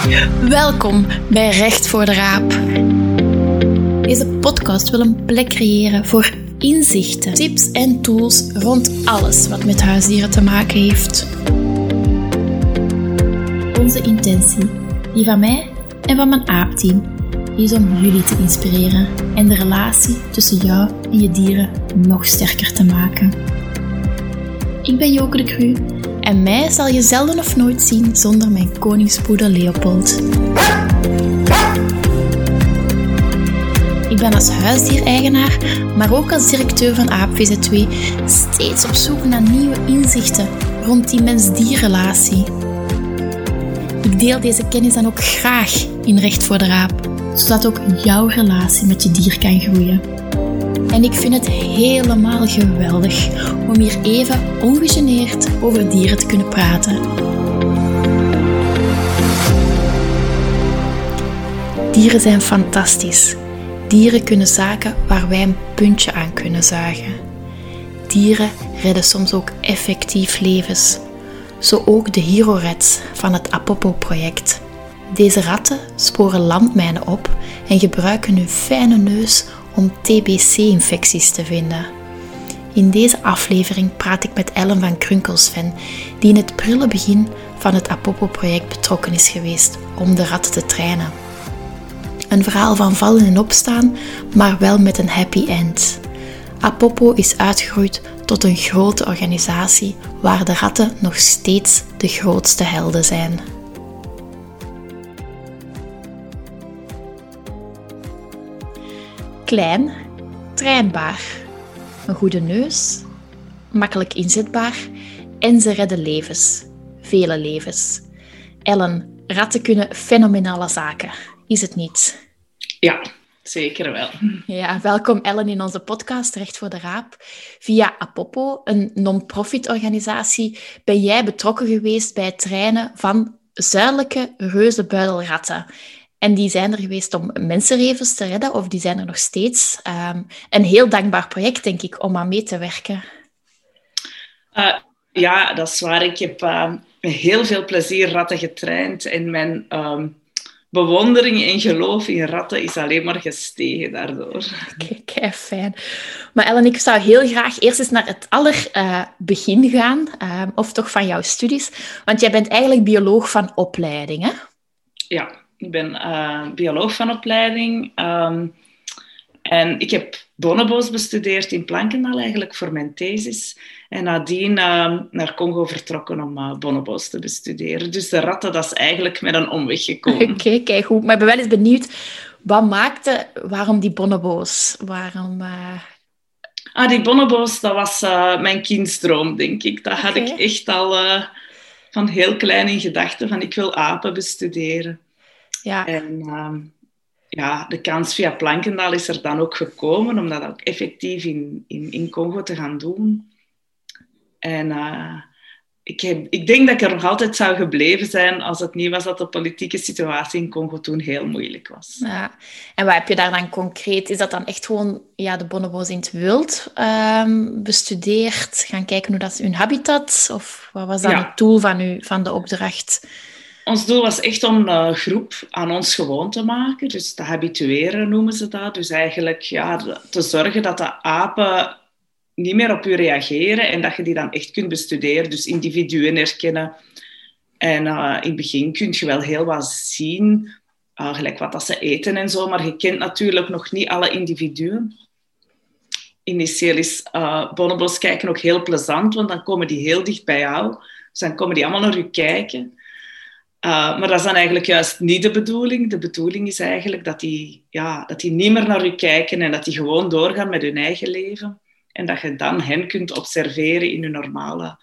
Welkom bij Recht voor de Raap. Deze podcast wil een plek creëren voor inzichten, tips en tools rond alles wat met huisdieren te maken heeft. Onze intentie, die van mij en van mijn aapteam, is om jullie te inspireren en de relatie tussen jou en je dieren nog sterker te maken. Ik ben Joke de Cru en mij zal je zelden of nooit zien zonder mijn koningspoedel Leopold. Ik ben als huisdiereigenaar, maar ook als directeur van AapVZW steeds op zoek naar nieuwe inzichten rond die mens-dierrelatie. Ik deel deze kennis dan ook graag in Recht voor de Raap, zodat ook jouw relatie met je dier kan groeien. En ik vind het helemaal geweldig om hier even ongegeneerd over dieren te kunnen praten. Dieren zijn fantastisch. Dieren kunnen zaken waar wij een puntje aan kunnen zagen. Dieren redden soms ook effectief levens. Zo ook de Hero Rats van het Apopo-project. Deze ratten sporen landmijnen op en gebruiken hun fijne neus om TBC-infecties te vinden. In deze aflevering praat ik met Ellen van Krunkelsven, die in het prille begin van het Apopo-project betrokken is geweest om de ratten te trainen. Een verhaal van vallen en opstaan, maar wel met een happy end. Apopo is uitgegroeid tot een grote organisatie waar de ratten nog steeds de grootste helden zijn. Klein, trainbaar, een goede neus, makkelijk inzetbaar en ze redden levens. Vele levens. Ellen, ratten kunnen fenomenale zaken, is het niet? Ja, zeker wel. Ja, welkom Ellen in onze podcast Recht voor de Raap. Via Apopo, een non-profit organisatie, ben jij betrokken geweest bij het trainen van zuidelijke reuzenbuidelratten. En die zijn er geweest om mensenlevens te redden, of die zijn er nog steeds. Een heel dankbaar project, denk ik, om aan mee te werken. Ja, dat is waar. Ik heb met heel veel plezier ratten getraind. En mijn bewondering en geloof in ratten is alleen maar gestegen daardoor. Kijk, fijn. Maar Ellen, ik zou heel graag eerst eens naar het begin gaan, of toch van jouw studies. Want jij bent eigenlijk bioloog van opleiding, hè? Ja. Ik ben bioloog van opleiding en ik heb bonobo's bestudeerd in Plankendaal eigenlijk voor mijn thesis. En nadien naar Congo vertrokken om bonobo's te bestuderen. Dus de ratten, dat is eigenlijk met een omweg gekomen. Oké, kijk goed. Maar ik ben wel eens benieuwd, waarom die bonobo's? Die bonobo's, dat was mijn kindsdroom, denk ik. Dat had ik echt al van heel klein in gedachten, van ik wil apen bestuderen. Ja. En de kans via Plankendaal is er dan ook gekomen om dat ook effectief in Congo te gaan doen. En ik denk dat ik er nog altijd zou gebleven zijn als het niet was dat de politieke situatie in Congo toen heel moeilijk was. Ja. En wat heb je daar dan concreet? Is dat dan echt gewoon de bonobo's in het wild bestudeerd? Gaan kijken hoe dat is hun habitat? Of wat was dan het doel van de opdracht? Ons doel was echt om een groep aan ons gewoon te maken. Dus te habitueren noemen ze dat. Dus eigenlijk te zorgen dat de apen niet meer op u reageren en dat je die dan echt kunt bestuderen. Dus individuen herkennen. En in het begin kun je wel heel wat zien, gelijk wat dat ze eten en zo, maar je kent natuurlijk nog niet alle individuen. Initieel is bonobo's kijken ook heel plezant, want dan komen die heel dicht bij jou. Dus dan komen die allemaal naar u kijken. Maar dat is dan eigenlijk juist niet de bedoeling. De bedoeling is eigenlijk dat die niet meer naar u kijken en dat die gewoon doorgaan met hun eigen leven. En dat je dan hen kunt observeren in hun normale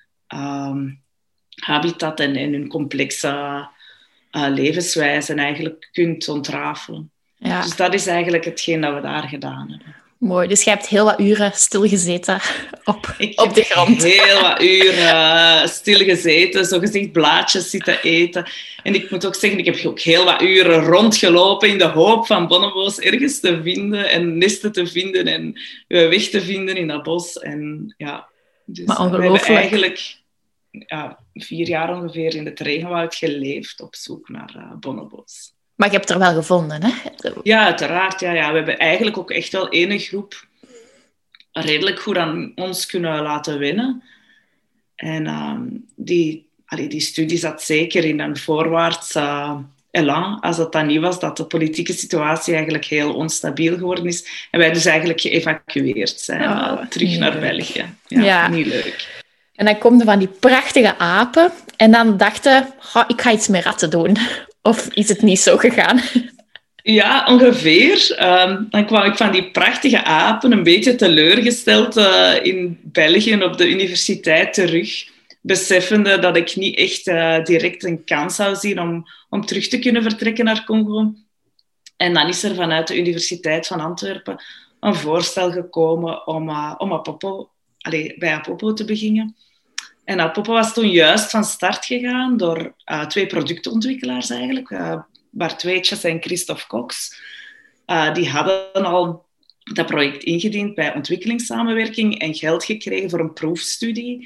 habitat en hun complexe levenswijze en eigenlijk kunt ontrafelen. Ja. Dus dat is eigenlijk hetgeen dat we daar gedaan hebben. Mooi, dus je hebt heel wat uren stilgezeten op de grond. Ik heb heel wat uren stilgezeten, zogezegd blaadjes zitten eten. En ik moet ook zeggen, ik heb ook heel wat uren rondgelopen in de hoop van bonobo's ergens te vinden en nesten te vinden en weg te vinden in dat bos. En ja, dus maar ongelooflijk. 4 jaar ongeveer in het regenwoud geleefd op zoek naar bonobos. Maar je hebt er wel gevonden, hè? Ja, uiteraard. Ja. We hebben eigenlijk ook echt wel ene groep redelijk goed aan ons kunnen laten winnen. En die studie zat zeker in een voorwaarts elan, als het dan niet was dat de politieke situatie eigenlijk heel onstabiel geworden is. En wij dus eigenlijk geëvacueerd zijn terug naar België. Ja, niet leuk. En dan komen van die prachtige apen en dan dachten, ik ga iets met ratten doen. Of is het niet zo gegaan? Ja, ongeveer. Dan kwam ik van die prachtige apen een beetje teleurgesteld in België op de universiteit terug. Beseffende dat ik niet echt direct een kans zou zien om terug te kunnen vertrekken naar Congo. En dan is er vanuit de Universiteit van Antwerpen een voorstel gekomen om bij Apopo te beginnen. En Apopo was toen juist van start gegaan door 2 productontwikkelaars eigenlijk. Bart Weetjes en Christophe Cox. Die hadden al dat project ingediend bij ontwikkelingssamenwerking en geld gekregen voor een proefstudie.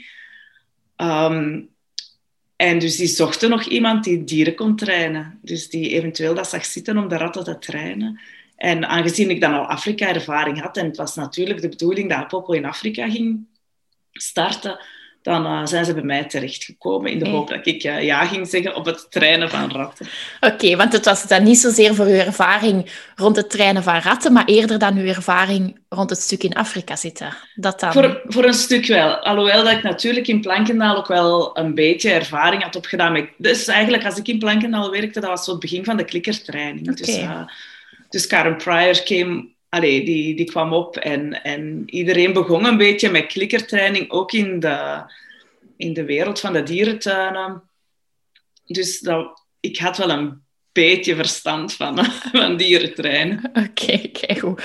En dus die zochten nog iemand die dieren kon trainen. Dus die eventueel dat zag zitten om de ratten te trainen. En aangezien ik dan al Afrika-ervaring had, en het was natuurlijk de bedoeling dat Apopo in Afrika ging starten, dan zijn ze bij mij terechtgekomen in de hoop dat ik ja ging zeggen op het trainen van ratten. Oké, want het was dan niet zozeer voor uw ervaring rond het trainen van ratten, maar eerder dan uw ervaring rond het stuk in Afrika zitten. Dat dan... Voor een stuk wel. Alhoewel dat ik natuurlijk in Plankendaal ook wel een beetje ervaring had opgedaan. Dus eigenlijk, als ik in Plankendaal werkte, dat was zo het begin van de klikkertraining. Okay. Dus Karen Pryor die kwam op en iedereen begon een beetje met klikkertraining, ook in de wereld van de dierentuinen. Dus ik had wel een beetje verstand van dierentrainen. Oké, goed.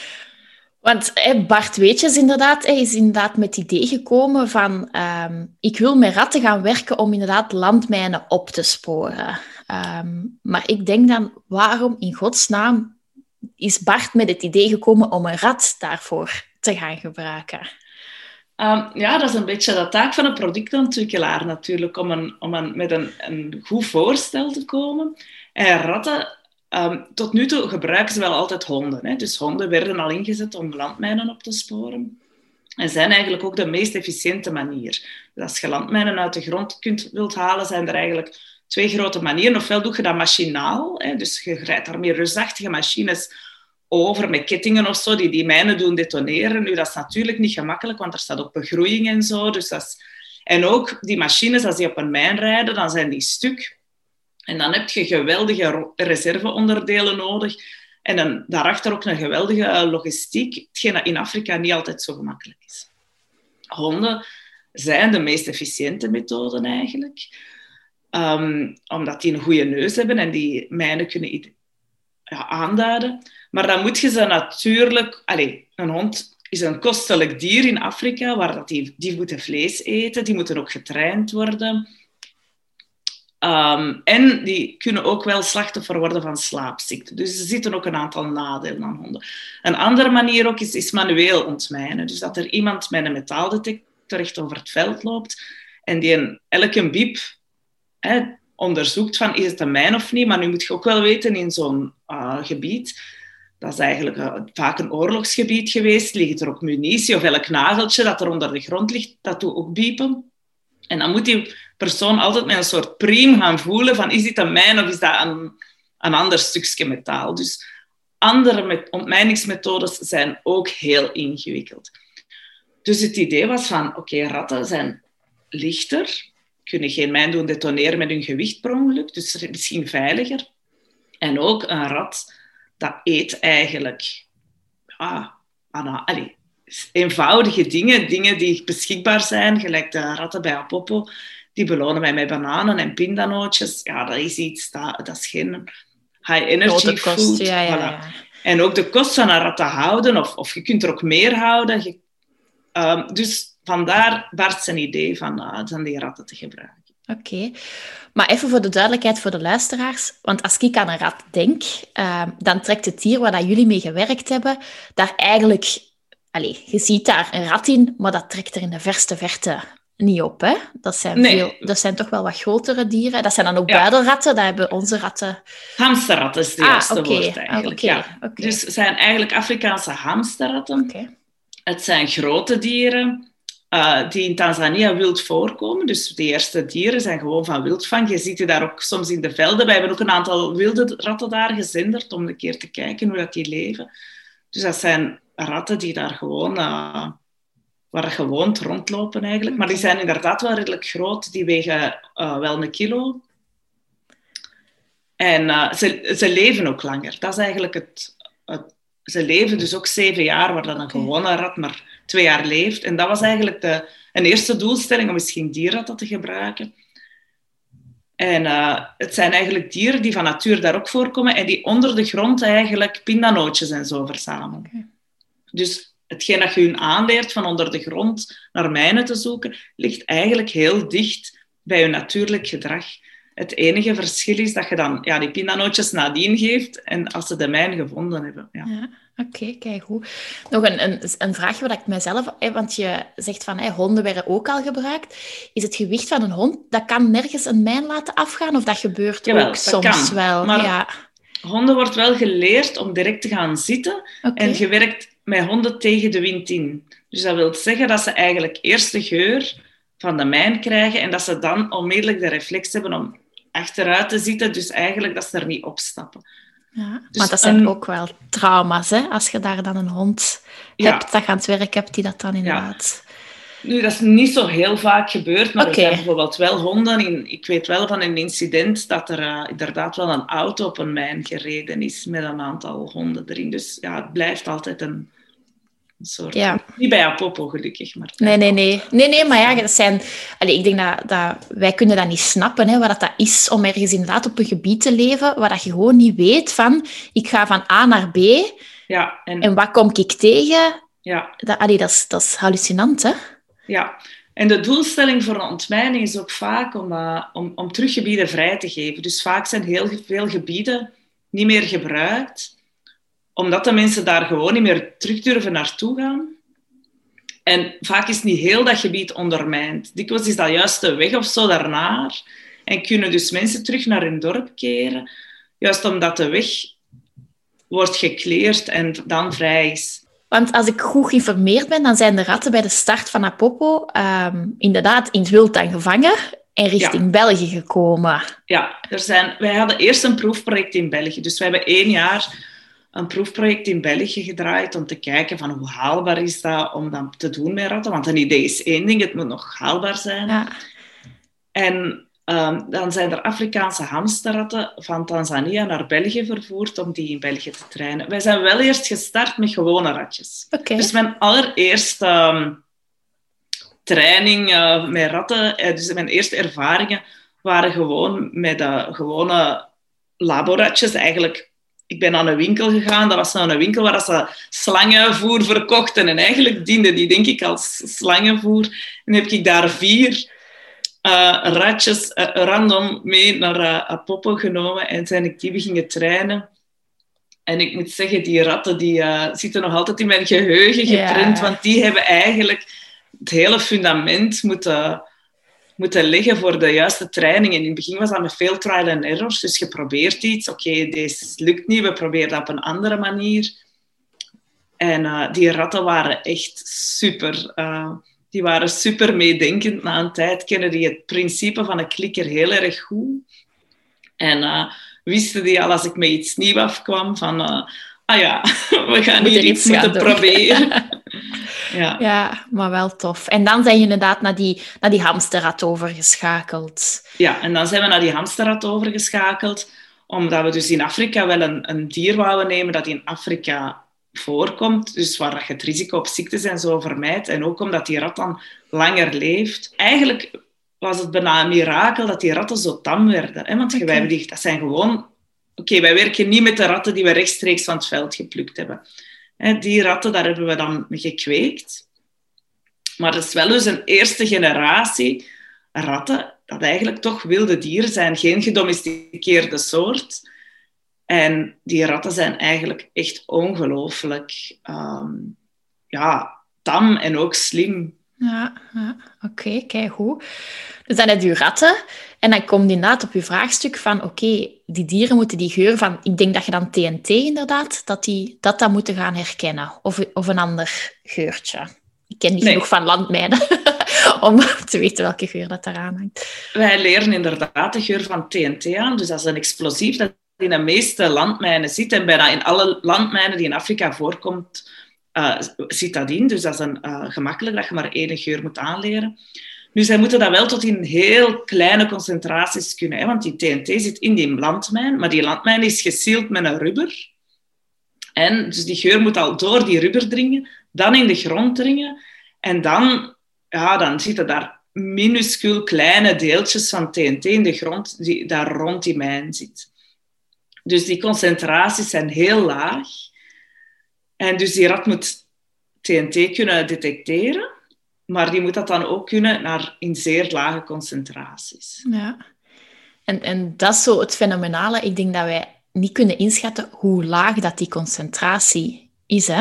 Want Bart Weetjes is inderdaad met het idee gekomen van ik wil met ratten gaan werken om inderdaad landmijnen op te sporen. Maar ik denk dan, waarom in godsnaam is Bart met het idee gekomen om een rat daarvoor te gaan gebruiken? Dat is een beetje de taak van een productontwikkelaar natuurlijk, om met een goed voorstel te komen. En ratten, tot nu toe gebruiken ze wel altijd honden. Hè? Dus honden werden al ingezet om landmijnen op te sporen. En zijn eigenlijk ook de meest efficiënte manier. Dus als je landmijnen uit de grond wilt halen, zijn er eigenlijk 2 grote manieren. Ofwel doe je dat machinaal, hè? Dus je rijdt daarmee reusachtige machines over met kettingen of zo, die mijnen doen detoneren. Nu, dat is natuurlijk niet gemakkelijk, want er staat ook begroeiing en zo. En ook die machines, als die op een mijn rijden, dan zijn die stuk. En dan heb je geweldige reserveonderdelen nodig. En dan daarachter ook een geweldige logistiek, hetgeen dat in Afrika niet altijd zo gemakkelijk is. Honden zijn de meest efficiënte methoden eigenlijk. Omdat die een goede neus hebben en die mijnen kunnen aanduiden. Maar dan moet je ze natuurlijk... een hond is een kostelijk dier in Afrika, waar die moeten vlees eten, die moeten ook getraind worden. En die kunnen ook wel slachtoffer worden van slaapziekten. Dus er zitten ook een aantal nadelen aan honden. Een andere manier ook is manueel ontmijnen. Dus dat er iemand met een metaaldetector echt over het veld loopt en die elke biep onderzoekt van is het een mijn of niet. Maar nu moet je ook wel weten, in zo'n gebied, dat is eigenlijk vaak een oorlogsgebied geweest, ligt er ook munitie of elk nageltje dat er onder de grond ligt, dat doet ook biepen. En dan moet die persoon altijd met een soort priem gaan voelen van is dit een mijn of is dat een ander stukje metaal. Dus andere ontmijningsmethodes zijn ook heel ingewikkeld. Dus het idee was van oké, ratten zijn lichter, kunnen geen mijn doen detoneren met hun gewicht per ongeluk, dus misschien veiliger. En ook een rat, dat eet eigenlijk eenvoudige dingen die beschikbaar zijn, gelijk de ratten bij Apopo, die belonen mij met bananen en pindanootjes. Ja, dat is iets, dat is geen high-energy food. Ja. En ook de kost van een rat te houden, of je kunt er ook meer houden. Dus vandaar Bart zijn idee van die ratten te gebruiken. Oké. Maar even voor de duidelijkheid voor de luisteraars. Want als ik aan een rat denk, dan trekt het dier waar jullie mee gewerkt hebben, daar eigenlijk... je ziet daar een rat in, maar dat trekt er in de verste verte niet op, hè? Dat zijn toch wel wat grotere dieren. Dat zijn dan ook buidelratten, dat hebben onze ratten... Hamsterratten is het juiste oké. woord eigenlijk. Oké. Dus het zijn eigenlijk Afrikaanse hamsterratten. Oké. Het zijn grote dieren die in Tanzania wild voorkomen. Dus de eerste dieren zijn gewoon van wildvang. Je ziet die daar ook soms in de velden. Wij hebben ook een aantal wilde ratten daar gezinderd om een keer te kijken hoe dat die leven. Dus dat zijn ratten die daar gewoon... waar gewoond rondlopen eigenlijk. Maar die zijn inderdaad wel redelijk groot. Die wegen wel 1 kilo. En ze leven ook langer. Dat is eigenlijk ze leven dus ook 7 jaar, waar dan een gewone rat maar 2 jaar leeft. En dat was eigenlijk een eerste doelstelling, om misschien dierratten te gebruiken. En het zijn eigenlijk dieren die van natuur daar ook voorkomen en die onder de grond eigenlijk pindanootjes en zo verzamelen. Okay. Dus hetgeen dat je hun aanleert van onder de grond naar mijnen te zoeken, ligt eigenlijk heel dicht bij hun natuurlijk gedrag. Het enige verschil is dat je dan die pindanootjes nadien geeft en als ze de mijn gevonden hebben. Ja. Oké, kijk goed. Nog een vraagje wat ik mijzelf... want je zegt van honden werden ook al gebruikt. Is het gewicht van een hond, dat kan nergens een mijn laten afgaan? Of dat gebeurt ook soms wel? Maar honden wordt wel geleerd om direct te gaan zitten. En je werkt met honden tegen de wind in. Dus dat wil zeggen dat ze eigenlijk eerst de geur van de mijn krijgen en dat ze dan onmiddellijk de reflex hebben om achteruit te zitten. Dus eigenlijk dat ze er niet opstappen. Ja, dus maar dat zijn ook wel trauma's, hè? Als je daar dan een hond hebt dat aan het werk hebt, die dat dan inderdaad... Nu, dat is niet zo heel vaak gebeurd, maar er zijn bijvoorbeeld wel honden. Ik weet wel van een incident dat er inderdaad wel een auto op een mijn gereden is met een aantal honden erin. Dus het blijft altijd een soort... Niet bij Apopo, gelukkig. Maar nee, maar dat zijn... ik denk dat wij kunnen dat niet snappen, hè, wat dat is om ergens inderdaad op een gebied te leven waar dat je gewoon niet weet van... Ik ga van A naar B en wat kom ik tegen? Ja. Dat is hallucinant, hè? Ja. En de doelstelling voor een ontmijning is ook vaak om terug gebieden vrij te geven. Dus vaak zijn heel veel gebieden niet meer gebruikt... omdat de mensen daar gewoon niet meer terug durven naartoe gaan. En vaak is niet heel dat gebied ondermijnd. Dikwijls is dat juist de weg of zo daarnaar. En kunnen dus mensen terug naar hun dorp keren. Juist omdat de weg wordt gecleared en dan vrij is. Want als ik goed geïnformeerd ben, dan zijn de ratten bij de start van Apopo inderdaad in het wild dan gevangen en richting België gekomen. Ja, wij hadden eerst een proefproject in België. Dus we hebben 1 jaar... een proefproject in België gedraaid om te kijken van hoe haalbaar is dat om dat te doen met ratten. Want een idee is 1 ding, het moet nog haalbaar zijn. Ja. En dan zijn er Afrikaanse hamsterratten van Tanzania naar België vervoerd om die in België te trainen. Wij zijn wel eerst gestart met gewone ratjes. Okay. Dus mijn allereerste training met ratten, dus mijn eerste ervaringen waren gewoon met gewone laboratjes eigenlijk. Ik ben naar een winkel gegaan. Dat was nou een winkel waar ze slangenvoer verkochten. En eigenlijk diende die, denk ik, als slangenvoer. En heb ik daar 4 ratjes random mee naar Apopo genomen. En zijn ik die beginnen trainen. En ik moet zeggen, die ratten die, zitten nog altijd in mijn geheugen geprint. Want die hebben eigenlijk het hele fundament moeten leggen voor de juiste training. En in het begin was dat met veel trial and errors. Dus je probeert iets. Oké, deze lukt niet. We proberen dat op een andere manier. En die ratten waren echt super. Die waren super meedenkend. Na een tijd kennen die het principe van een klikker heel erg goed. En wisten die al als ik met iets nieuws afkwam van... we gaan hier iets moeten proberen. Ja, maar wel tof. En dan zijn je inderdaad naar die hamsterrat overgeschakeld. Ja, en dan zijn we naar die hamsterrat overgeschakeld, omdat we dus in Afrika wel een dier wouden nemen dat in Afrika voorkomt, dus waar je het risico op ziektes en zo vermijdt, en ook omdat die rat dan langer leeft. Eigenlijk was het bijna een mirakel dat die ratten zo tam werden. Hè? Want dat zijn gewoon... Oké, wij werken niet met de ratten die we rechtstreeks van het veld geplukt hebben. Die ratten, daar hebben we dan mee gekweekt. Maar het is wel dus een eerste generatie ratten dat eigenlijk toch wilde dieren zijn. Geen gedomesticeerde soort. En die ratten zijn eigenlijk echt ongelooflijk tam en ook slim. Ja. Oké, keigoed. Dus dan heb je ratten. En dan komt inderdaad op je vraagstuk van... Oké, die dieren moeten die geur van... Ik denk dat je dan TNT inderdaad... dat moeten gaan herkennen. Of een ander geurtje. Ik ken niet genoeg van landmijnen... om te weten welke geur dat eraan hangt. Wij leren inderdaad de geur van TNT aan. Dus dat is een explosief dat in de meeste landmijnen zit. En bijna in alle landmijnen die in Afrika voorkomt... zit dat in. Dus dat is gemakkelijk dat je maar één geur moet aanleren. Nu, zij moeten dat wel tot in heel kleine concentraties kunnen. Hè? Want die TNT zit in die landmijn. Maar die landmijn is gesield met een rubber. En dus die geur moet al door die rubber dringen. Dan in de grond dringen. En dan zitten daar minuscuul kleine deeltjes van TNT in de grond die daar rond die mijn zit. Dus die concentraties zijn heel laag. En dus die rat moet TNT kunnen detecteren, maar die moet dat dan ook kunnen in zeer lage concentraties. Ja. En dat is zo het fenomenale. Ik denk dat wij niet kunnen inschatten hoe laag dat die concentratie is. Hè?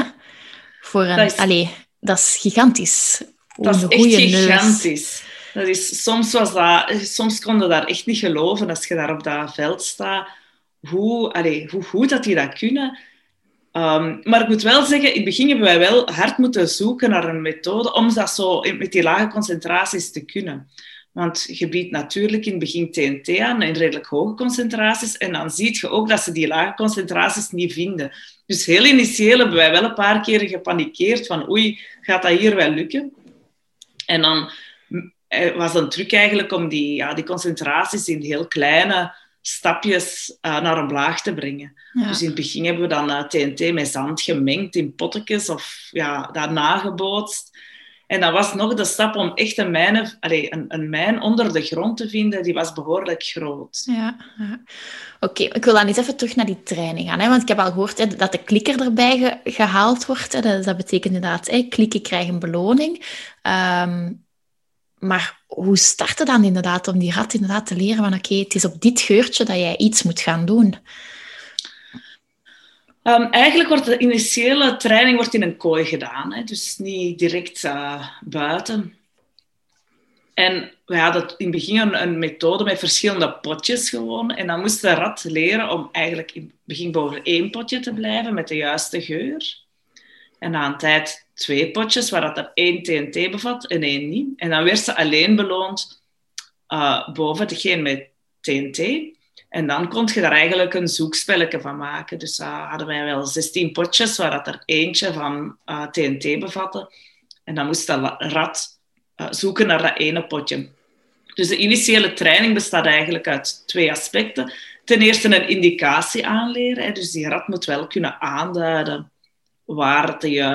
Dat is gigantisch. Dat is echt gigantisch. Dat is, soms kon je daar echt niet geloven als je daar op dat veld staat. Hoe goed dat die dat kunnen. Maar ik moet wel zeggen, in het begin hebben wij wel hard moeten zoeken naar een methode om dat zo met die lage concentraties te kunnen. Want je biedt natuurlijk in het begin TNT aan in redelijk hoge concentraties en dan zie je ook dat ze die lage concentraties niet vinden. Dus heel initieel hebben wij wel een paar keer gepanikeerd van oei, gaat dat hier wel lukken? En dan was een truc eigenlijk om die concentraties in heel kleine stapjes naar een blaag te brengen. Ja. Dus in het begin hebben we dan TNT met zand gemengd in pottekjes of dat nagebootst. En dan was nog de stap om echt een mijn onder de grond te vinden, die was behoorlijk groot. Ja. Oké, ik wil dan eens even terug naar die training gaan. Hè? Want ik heb al gehoord dat de klikker erbij gehaald wordt. Hè? Dat betekent inderdaad, klikken krijgen beloning. Maar hoe start het dan inderdaad om die rat inderdaad te leren van oké, het is op dit geurtje dat jij iets moet gaan doen? Eigenlijk wordt de initiële training in een kooi gedaan. Hè? Dus niet direct buiten. En we hadden in het begin een methode met verschillende potjes gewoon. En dan moest de rat leren om eigenlijk in het begin boven 1 potje te blijven met de juiste geur. En na een tijd 2 potjes waar dat er 1 TNT bevat en 1 niet. En dan werd ze alleen beloond boven degene met TNT. En dan kon je daar eigenlijk een zoekspelletje van maken. Dus hadden wij wel 16 potjes waar dat er eentje van TNT bevatte. En dan moest de rat zoeken naar dat ene potje. Dus de initiële training bestaat eigenlijk uit 2 aspecten. Ten eerste een indicatie aanleren. Hè. Dus die rat moet wel kunnen aanduiden waar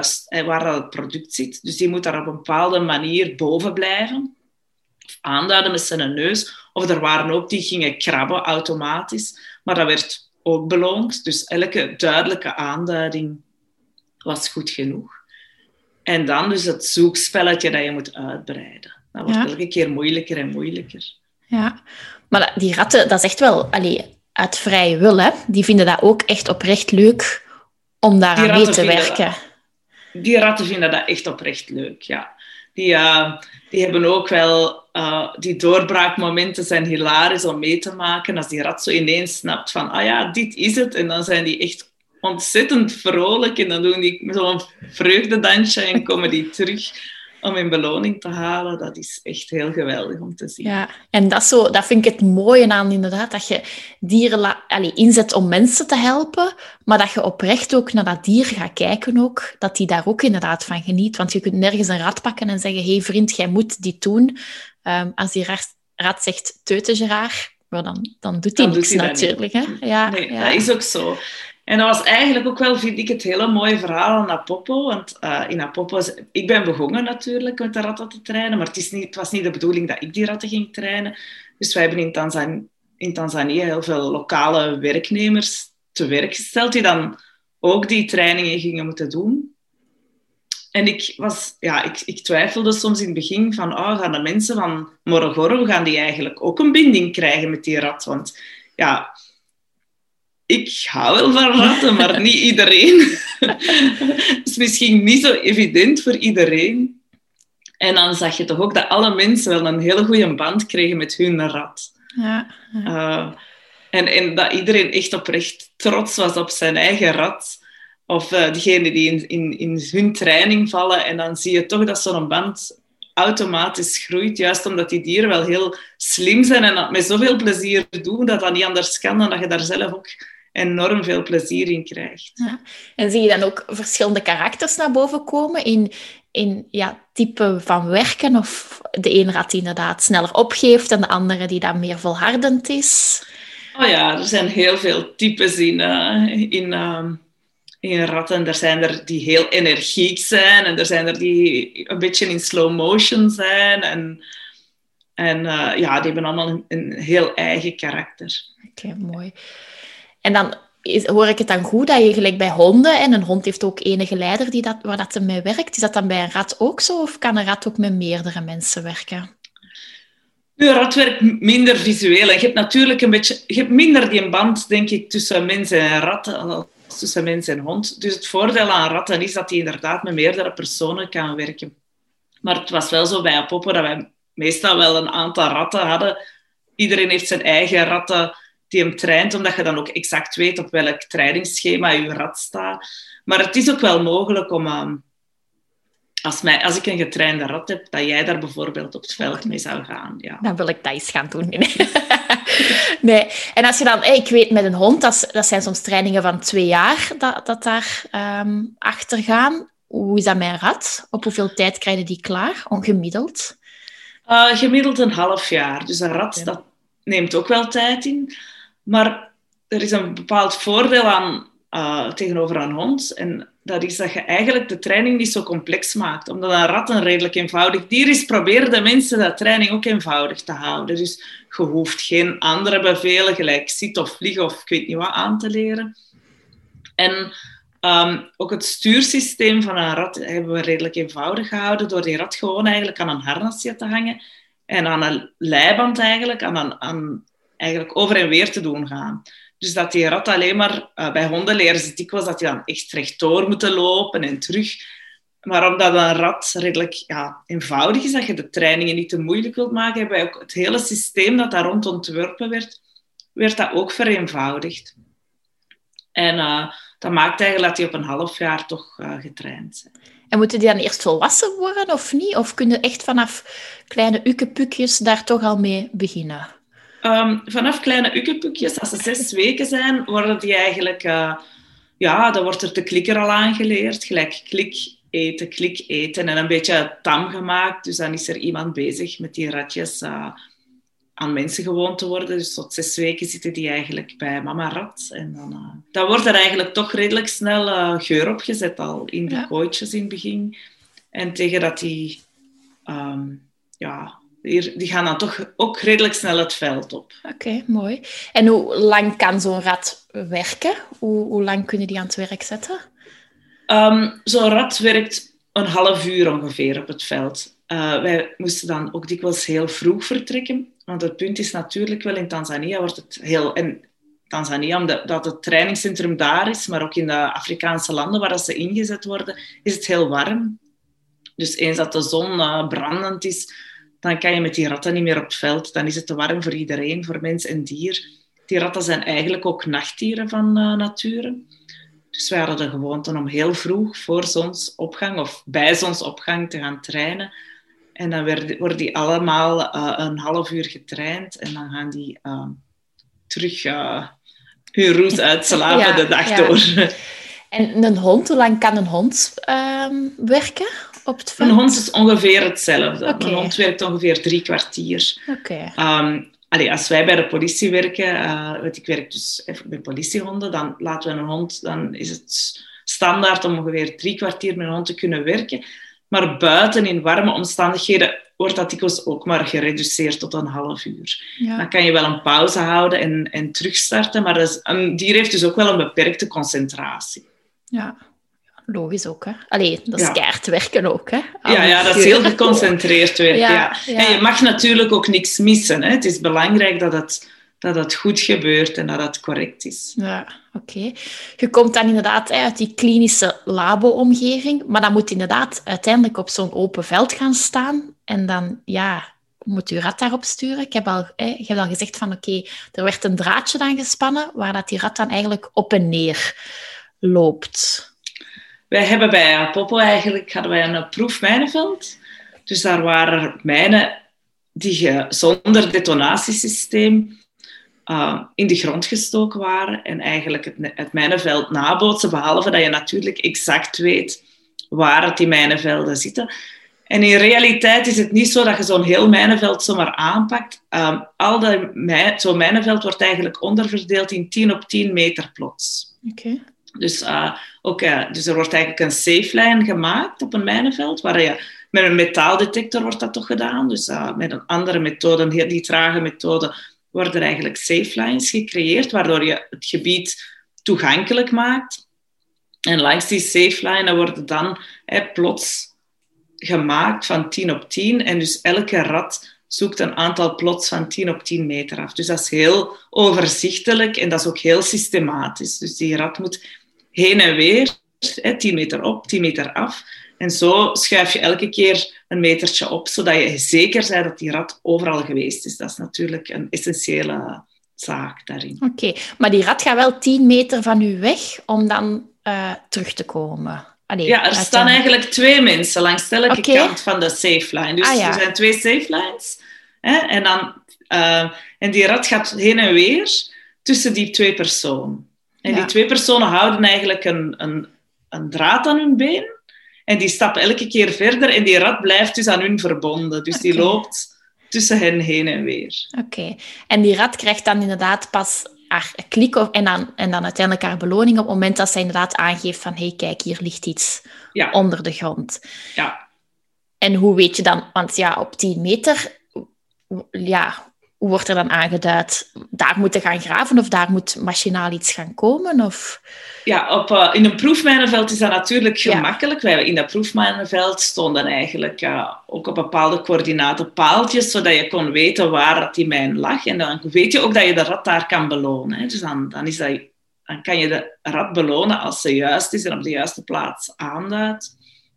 het product zit. Dus die moet daar op een bepaalde manier boven blijven. Of aanduiden met zijn neus. Of er waren ook die gingen krabben automatisch. Maar dat werd ook beloond. Dus elke duidelijke aanduiding was goed genoeg. En dan dus het zoekspelletje dat je moet uitbreiden. Dat wordt elke keer moeilijker en moeilijker. Ja, maar die ratten, dat is echt wel uit vrije wil. Hè? Die vinden dat ook echt oprecht leuk om daaraan mee te werken. Die ratten vinden dat echt oprecht leuk, ja. Die hebben ook wel... die doorbraakmomenten zijn hilarisch om mee te maken. Als die rat zo ineens snapt van... dit is het. En dan zijn die echt ontzettend vrolijk. En dan doen die zo'n vreugdedansje en komen die terug om hun beloning te halen. Dat is echt heel geweldig om te zien. Ja, en dat vind ik het mooie aan inderdaad. Dat je dieren inzet om mensen te helpen. Maar dat je oprecht ook naar dat dier gaat kijken ook. Dat die daar ook inderdaad van geniet. Want je kunt nergens een rat pakken en zeggen... Hey vriend, jij moet dit doen. Als die rat zegt, teut is raar. Dan doet hij niks natuurlijk. Hè? Ja, nee, dat is ook zo. En dat was eigenlijk ook wel, vind ik, het hele mooie verhaal aan Apopo. Want in Apopo... Ik ben begonnen natuurlijk met de ratten te trainen, maar het was niet de bedoeling dat ik die ratten ging trainen. Dus wij hebben in Tanzania heel veel lokale werknemers te werk gesteld, die dan ook die trainingen gingen moeten doen. En ik twijfelde soms in het begin van, gaan de mensen van Morogoro, gaan die eigenlijk ook een binding krijgen met die rat? Want ik hou wel van ratten, maar niet iedereen. Het is misschien niet zo evident voor iedereen. En dan zag je toch ook dat alle mensen wel een hele goede band kregen met hun rat. Ja. En dat iedereen echt oprecht trots was op zijn eigen rat. Of diegenen die in hun training vallen. En dan zie je toch dat zo'n band automatisch groeit. Juist omdat die dieren wel heel slim zijn en dat met zoveel plezier doen dat dat niet anders kan dan dat je daar zelf ook enorm veel plezier in krijgt. Ja. En zie je dan ook verschillende karakters naar boven komen in type van werken? Of de ene rat die inderdaad sneller opgeeft en de andere die dan meer volhardend is? Oh ja, er zijn heel veel types in ratten. Er zijn er die heel energiek zijn en er zijn er die een beetje in slow motion zijn. En die hebben allemaal een heel eigen karakter. Oké, mooi. En dan hoor ik het dan goed dat je gelijk bij honden, en een hond heeft ook enige leider waar dat mee werkt. Is dat dan bij een rat ook zo? Of kan een rat ook met meerdere mensen werken? Een rat werkt minder visueel. En je hebt natuurlijk je hebt minder die band, denk ik, tussen mens en rat als tussen mens en hond. Dus het voordeel aan ratten is dat die inderdaad met meerdere personen kan werken. Maar het was wel zo bij Apopo dat wij meestal wel een aantal ratten hadden. Iedereen heeft zijn eigen ratten die hem traint, omdat je dan ook exact weet op welk trainingsschema je rat staat. Maar het is ook wel mogelijk om, als ik een getrainde rat heb, dat jij daar bijvoorbeeld op het veld mee zou gaan. Ja. Dan wil ik dat eens gaan doen. Nee. En als je dan, ik weet met een hond, dat zijn soms trainingen van 2 jaar dat daar achter gaan. Hoe is dat met een rat? Op hoeveel tijd krijg je die klaar, ongemiddeld? Gemiddeld een half jaar. Dus een rat, dat neemt ook wel tijd in. Maar er is een bepaald voordeel aan tegenover een hond. En dat is dat je eigenlijk de training niet zo complex maakt. Omdat een rat een redelijk eenvoudig dier is, proberen de mensen dat training ook eenvoudig te houden. Dus je hoeft geen andere bevelen, gelijk zit of vliegen of ik weet niet wat, aan te leren. En ook het stuursysteem van een rat hebben we redelijk eenvoudig gehouden door die rat gewoon eigenlijk aan een harnasje te hangen en aan een leiband eigenlijk, eigenlijk over en weer te doen gaan. Dus dat die rat alleen maar... bij honden leren ze dikwijls dat die dan echt rechtdoor moeten lopen en terug. Maar omdat een rat redelijk eenvoudig is, dat je de trainingen niet te moeilijk wilt maken, hebben wij ook het hele systeem dat daar rond ontworpen werd dat ook vereenvoudigd. En dat maakt eigenlijk dat die op een half jaar toch getraind zijn. En moeten die dan eerst volwassen worden of niet? Of kunnen echt vanaf kleine ukkepukjes daar toch al mee beginnen? Vanaf kleine ukkepukjes, als ze 6 weken zijn, worden die eigenlijk... dan wordt er de klikker al aangeleerd. Gelijk klik eten en een beetje tam gemaakt. Dus dan is er iemand bezig met die ratjes aan mensen gewoon te worden. Dus tot 6 weken zitten die eigenlijk bij mama rat. En dan wordt er eigenlijk toch redelijk snel geur opgezet al in de kooitjes in het begin. En tegen dat die gaan dan toch ook redelijk snel het veld op. Oké, mooi. En hoe lang kan zo'n rat werken? Hoe lang kunnen die aan het werk zetten? Zo'n rat werkt een half uur ongeveer op het veld. Wij moesten dan ook dikwijls heel vroeg vertrekken. Want het punt is natuurlijk wel, in Tanzania wordt het heel... En Tanzania, omdat het trainingscentrum daar is, maar ook in de Afrikaanse landen waar ze ingezet worden, is het heel warm. Dus eens dat de zon brandend is, dan kan je met die ratten niet meer op het veld. Dan is het te warm voor iedereen, voor mens en dier. Die ratten zijn eigenlijk ook nachtdieren van nature. Dus wij hadden de gewoonte om heel vroeg voor zonsopgang of bij zonsopgang te gaan trainen. En dan worden die allemaal een half uur getraind. En dan gaan die terug hun roes uitslapen de dag door. En een hond, hoe lang kan een hond werken op het veld? Een hond is ongeveer hetzelfde. Okay. Een hond werkt ongeveer 3 kwartier. Okay. Als wij bij de politie werken, ik werk dus even bij politiehonden, dan laten we een hond, dan is het standaard om ongeveer 3 kwartier met een hond te kunnen werken. Maar buiten in warme omstandigheden wordt dat dikwijls ook maar gereduceerd tot een half uur. Ja. Dan kan je wel een pauze houden en terugstarten, maar een dier heeft dus ook wel een beperkte concentratie. Ja, logisch ook, hè. Allee, dat is keihard werken ook, hè. Ja, dat is heel geconcentreerd werken, ja. En je mag natuurlijk ook niks missen, hè. Het is belangrijk dat het goed gebeurt en dat het correct is. Ja, oké. Je komt dan inderdaad uit die klinische labo-omgeving, maar dan moet inderdaad uiteindelijk op zo'n open veld gaan staan en dan, moet je rat daarop sturen. Je hebt al gezegd van, oké, er werd een draadje dan gespannen waar dat die rat dan eigenlijk op en neer loopt. Wij hebben bij Apopo hadden wij een proefmijnenveld. Dus daar waren mijnen die zonder detonatiesysteem in de grond gestoken waren en eigenlijk het mijnenveld nabootsen, behalve dat je natuurlijk exact weet waar die mijnenvelden zitten. En in realiteit is het niet zo dat je zo'n heel mijnenveld zomaar aanpakt. Zo'n mijnenveld wordt eigenlijk onderverdeeld in 10 op 10 meter plots. Okay. Dus er wordt eigenlijk een safeline gemaakt op een mijnenveld, waar je met een metaaldetector wordt dat toch gedaan. Dus met een andere methode, die trage methode, worden er eigenlijk safelines gecreëerd, waardoor je het gebied toegankelijk maakt. En langs die safeline worden dan plots gemaakt van 10 op 10. En dus elke rat zoekt een aantal plots van 10 op 10 meter af. Dus dat is heel overzichtelijk en dat is ook heel systematisch. Dus die rat moet heen en weer, 10 meter op, 10 meter af. En zo schuif je elke keer een metertje op, zodat je zeker bent dat die rat overal geweest is. Dat is natuurlijk een essentiële zaak daarin. Oké, maar die rat gaat wel 10 meter van u weg om dan terug te komen. Er staan eigenlijk 2 mensen langs elke kant van de safeline. Dus er zijn 2 safelines. En die rat gaat heen en weer tussen die 2 personen. En die 2 personen houden eigenlijk een draad aan hun been. En die stappen elke keer verder en die rat blijft dus aan hun verbonden. Dus die loopt tussen hen heen en weer. Oké. En die rat krijgt dan inderdaad pas haar klik en dan uiteindelijk haar beloning op het moment dat zij inderdaad aangeeft van hey, kijk, hier ligt iets onder de grond. Ja. En hoe weet je dan, want op 10 meter, hoe wordt er dan aangeduid? Daar moeten gaan graven of daar moet machinaal iets gaan komen? Of... Ja, in een proefmijnenveld is dat natuurlijk gemakkelijk. Wij in dat proefmijnenveld stonden eigenlijk ook op bepaalde coördinaten paaltjes, zodat je kon weten waar dat die mijn lag. En dan weet je ook dat je de rat daar kan belonen. Hè. Dus dan kan je de rat belonen als ze juist is en op de juiste plaats aanduidt.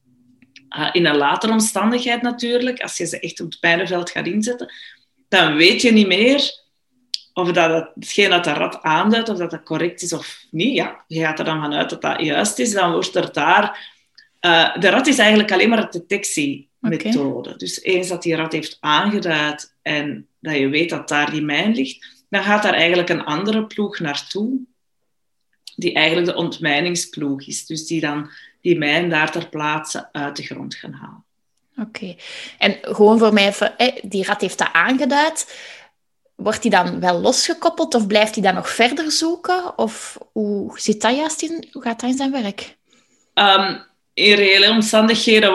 In een latere omstandigheid natuurlijk, als je ze echt op het mijnenveld gaat inzetten, dan weet je niet meer of hetgeen dat de rat aanduidt, of dat correct is of niet. Ja, je gaat er dan vanuit dat dat juist is. Dan wordt er daar... de rat is eigenlijk alleen maar een detectiemethode. Okay. Dus eens dat die rat heeft aangeduid en dat je weet dat daar die mijn ligt, dan gaat daar eigenlijk een andere ploeg naartoe, die eigenlijk de ontmijningsploeg is. Dus die dan die mijn daar ter plaatse uit de grond gaan halen. Oké. En gewoon voor mij even, die rat heeft dat aangeduid. Wordt die dan wel losgekoppeld of blijft hij dan nog verder zoeken? Of hoe zit dat juist in? Hoe gaat dat in zijn werk? In reële omstandigheden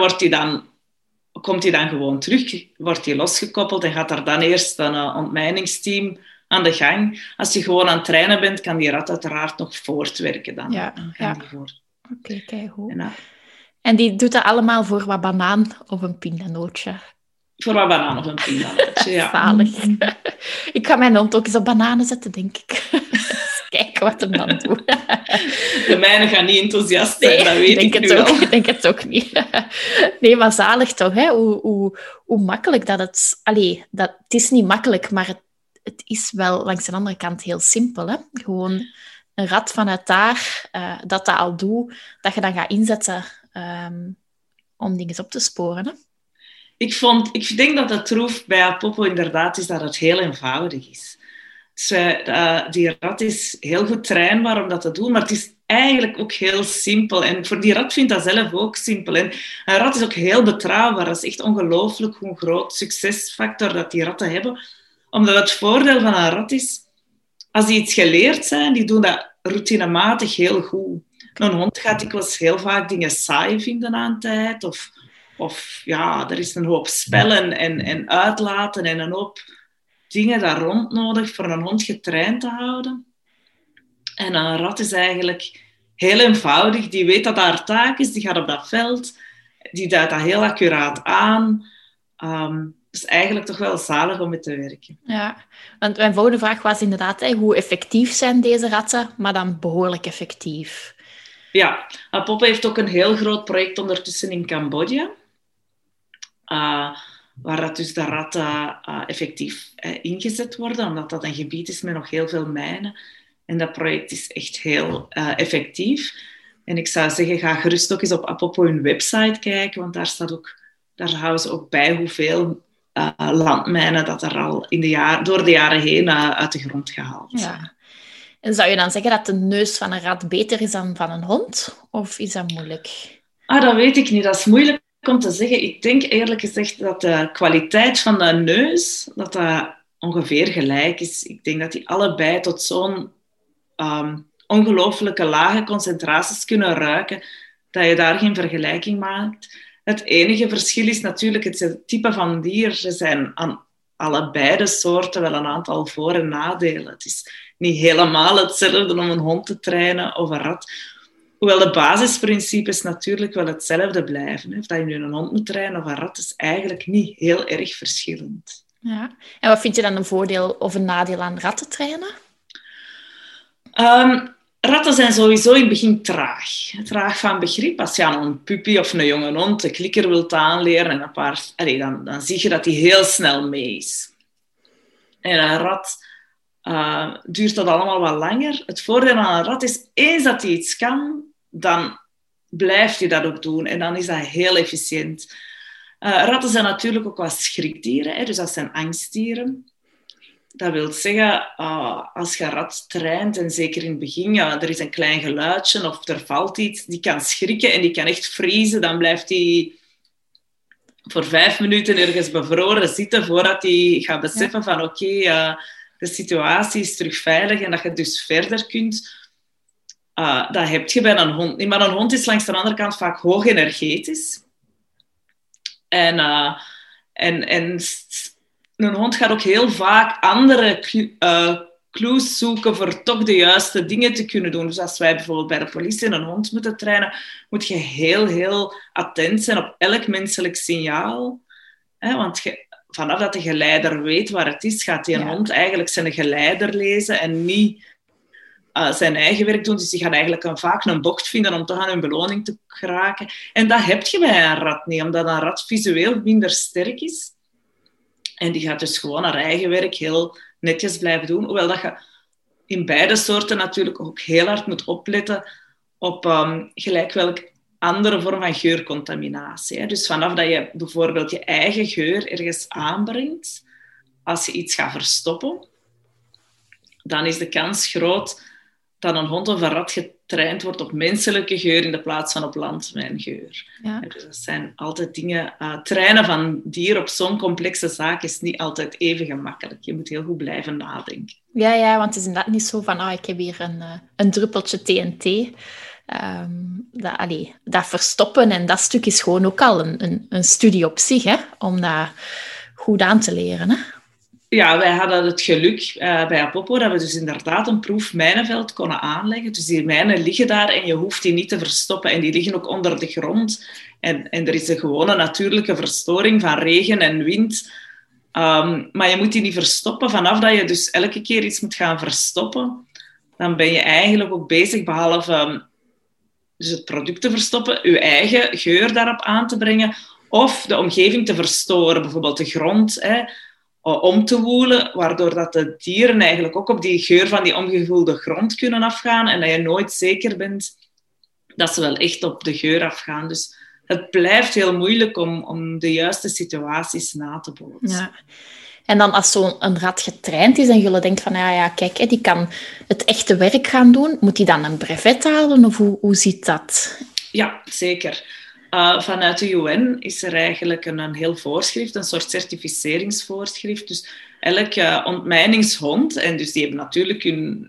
komt hij dan gewoon terug, wordt hij losgekoppeld en gaat er dan eerst een ontmijningsteam aan de gang. Als je gewoon aan het trainen bent, kan die rat uiteraard nog voortwerken. Dan gaan die voor. Oké, kijk goed. En die doet dat allemaal voor wat banaan of een pindanootje? Voor wat banaan of een pindanootje, ja. Zalig. Ik ga mijn hond ook eens op bananen zetten, denk ik. Kijken wat hem dan doet. De mijne gaan niet enthousiast zijn, dat weet ik nu wel. Ik denk het ook niet. Nee, maar zalig toch, hè? Hoe makkelijk dat het... het is niet makkelijk, maar het is wel langs de andere kant heel simpel, hè? Gewoon een rat vanuit daar, dat al doet, dat je dan gaat inzetten om dingen op te sporen, hè? Ik denk dat het troef bij Apopo inderdaad is dat het heel eenvoudig is. Dus, die rat is heel goed trainbaar om dat te doen, maar het is eigenlijk ook heel simpel. En voor die rat vindt dat zelf ook simpel. En een rat is ook heel betrouwbaar. Dat is echt ongelooflijk hoe groot succesfactor dat die ratten hebben. Omdat het voordeel van een rat is, als die iets geleerd zijn, die doen dat routinematig heel goed. Een hond gaat dikwijls heel vaak dingen saai vinden aan tijd, of er is een hoop spellen en uitlaten en een hoop dingen daar rond nodig voor een hond getraind te houden. En een rat is eigenlijk heel eenvoudig. Die weet dat dat haar taak is, die gaat op dat veld, die duidt dat heel accuraat aan. is eigenlijk toch wel zalig om mee te werken. Ja, want mijn volgende vraag was inderdaad, hoe effectief zijn deze ratten, maar dan behoorlijk effectief. Ja, Apopo heeft ook een heel groot project ondertussen in Cambodja. Waar dat dus de ratten effectief ingezet worden, omdat dat een gebied is met nog heel veel mijnen. En dat project is echt heel effectief. En ik zou zeggen, ga gerust ook eens op Apopo hun website kijken, want daar houden ze ook bij hoeveel landmijnen dat er al door de jaren heen uit de grond gehaald zijn. Ja. En zou je dan zeggen dat de neus van een rat beter is dan van een hond? Of is dat moeilijk? Dat weet ik niet. Dat is moeilijk om te zeggen. Ik denk eerlijk gezegd dat de kwaliteit van de neus dat ongeveer gelijk is. Ik denk dat die allebei tot zo'n ongelooflijke lage concentraties kunnen ruiken, dat je daar geen vergelijking maakt. Het enige verschil is natuurlijk het type van dier. Er zijn aan allebei de soorten wel een aantal voor- en nadelen. Het is niet helemaal hetzelfde om een hond te trainen of een rat. Hoewel de basisprincipes natuurlijk wel hetzelfde blijven. Of dat je nu een hond moet trainen of een rat, is eigenlijk niet heel erg verschillend. Ja. En wat vind je dan een voordeel of een nadeel aan ratten trainen? Ratten zijn sowieso in het begin traag. Traag van begrip. Als je aan een puppy of een jonge hond de klikker wilt aanleren, en dan zie je dat die heel snel mee is. En een rat duurt dat allemaal wat langer. Het voordeel aan een rat is, eens dat hij iets kan, dan blijft hij dat ook doen. En dan is dat heel efficiënt. Ratten zijn natuurlijk ook wat schrikdieren, dus dat zijn angstdieren. Dat wil zeggen, als je een rat traint, en zeker in het begin, er is een klein geluidje of er valt iets, die kan schrikken en die kan echt vriezen. Dan blijft hij voor 5 minuten ergens bevroren zitten voordat hij gaat beseffen van oké, de situatie is terug veilig en dat je dus verder kunt. Dat heb je bij een hond niet. Maar een hond is langs de andere kant vaak hoog energetisch. En een hond gaat ook heel vaak andere clues zoeken voor toch de juiste dingen te kunnen doen. Dus als wij bijvoorbeeld bij de politie een hond moeten trainen, moet je heel, heel attent zijn op elk menselijk signaal. Want vanaf dat de geleider weet waar het is, gaat die hond eigenlijk zijn geleider lezen en niet zijn eigen werk doen. Dus die gaan eigenlijk vaak een bocht vinden om toch aan hun beloning te geraken. En dat heb je bij een rat niet, omdat een rat visueel minder sterk is. En die gaat dus gewoon haar eigen werk heel netjes blijven doen. Hoewel dat je in beide soorten natuurlijk ook heel hard moet opletten op gelijk welk andere vorm van geurcontaminatie. Dus vanaf dat je bijvoorbeeld je eigen geur ergens aanbrengt, als je iets gaat verstoppen, dan is de kans groot dat een hond of een rat getraind wordt op menselijke geur in de plaats van op landmijngeur. Ja. Dus dat zijn altijd dingen. Trainen van dier op zo'n complexe zaak is niet altijd even gemakkelijk. Je moet heel goed blijven nadenken. Ja, want het is inderdaad niet zo van ik heb hier een druppeltje TNT. Dat verstoppen en dat stuk is gewoon ook al een studie op zich, hè, om dat goed aan te leren. Hè? Ja, wij hadden het geluk bij Apopo dat we dus inderdaad een proefmijnenveld konden aanleggen. Dus die mijnen liggen daar en je hoeft die niet te verstoppen. En die liggen ook onder de grond. En er is een gewone natuurlijke verstoring van regen en wind. Maar je moet die niet verstoppen. Vanaf dat je dus elke keer iets moet gaan verstoppen, dan ben je eigenlijk ook bezig, behalve dus het product te verstoppen, je eigen geur daarop aan te brengen of de omgeving te verstoren. Bijvoorbeeld de grond, om te woelen, waardoor dat de dieren eigenlijk ook op die geur van die omgevoelde grond kunnen afgaan en dat je nooit zeker bent dat ze wel echt op de geur afgaan. Dus het blijft heel moeilijk om de juiste situaties na te bootsen. Ja. En dan als zo'n rat getraind is en jullie denken van kijk, die kan het echte werk gaan doen, moet die dan een brevet halen of hoe zit dat? Ja, zeker. Vanuit de UN is er eigenlijk een heel voorschrift, een soort certificeringsvoorschrift. Dus elke ontmijningshond, en dus die hebben natuurlijk